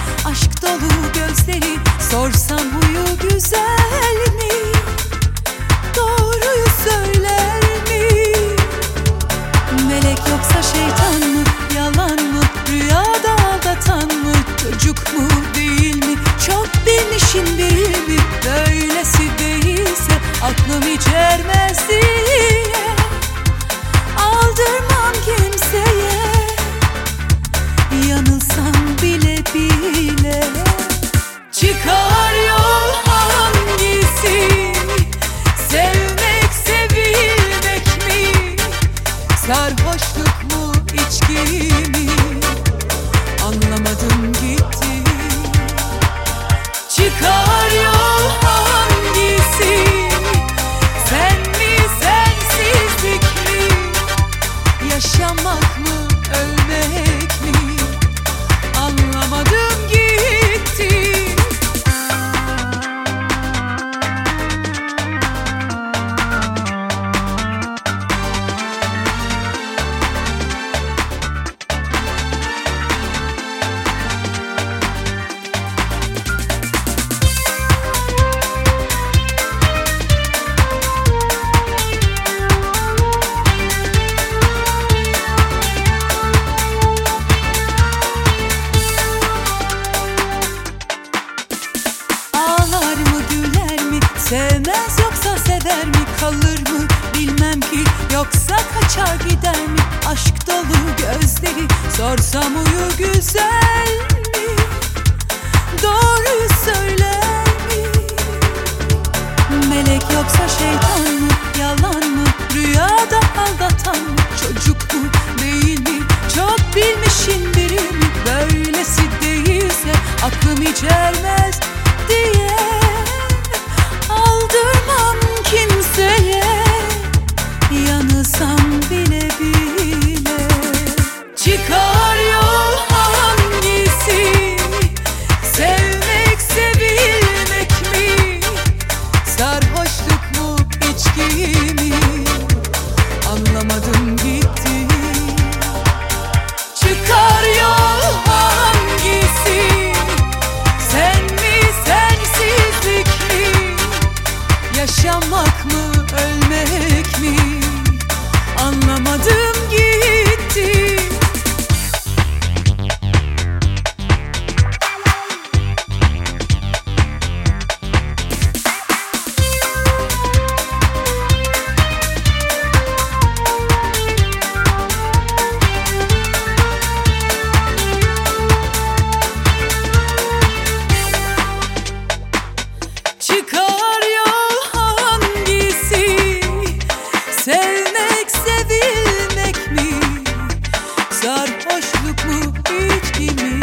Aşk dolu gözleri, sorsam huyu güzel mi? Doğruyu söyler mi? Melek yoksa şeytan mı? Yalan mı? Rüyada aldatan mı? Çocuk mu değil mi? Çok bilmişin biri mi? Böylesi değilse aklım hiç ermez diye aldırmam kimseye, yanılsam bile bile. Çıkar yol hangisi? Sevmek, sevilmek mi? Sarhoşluk mu, içki mi? Anlamadım gitti. Çıkar yol hangisi? Sen mi, sensizlik mi? Yaşamak mı, ölmek mi? Anlamadım gitti. Sevmez yoksa sever mi? Kalır mı bilmem ki, yoksa kaçar gider mi? Aşk dolu gözleri, sorsam huyu güzel mi? Doğruyu söyler mi? Melek yoksa şeytan mı? Yalan mı? Rüyada aldatan mı? Çocuk mu değil mi? Çok bilmişin biri mi? Böylesi değilse aklım hiç ermez diye aldırmam kimseye, yanılsam bile bile. Çıkar yol hangisi? Sevmek, sevilmek mi? Sarhoşluk mu, içki mi? Anlamadım gitti. Çıkar yol hangisi? Sen mi, sensizlik mi? Yaşamak mı, ölmek mi? Anlamadım gitti. Çıkar yol hangisi? Sevmek, sevilmek mi? Sarhoşluk mu, içki mi?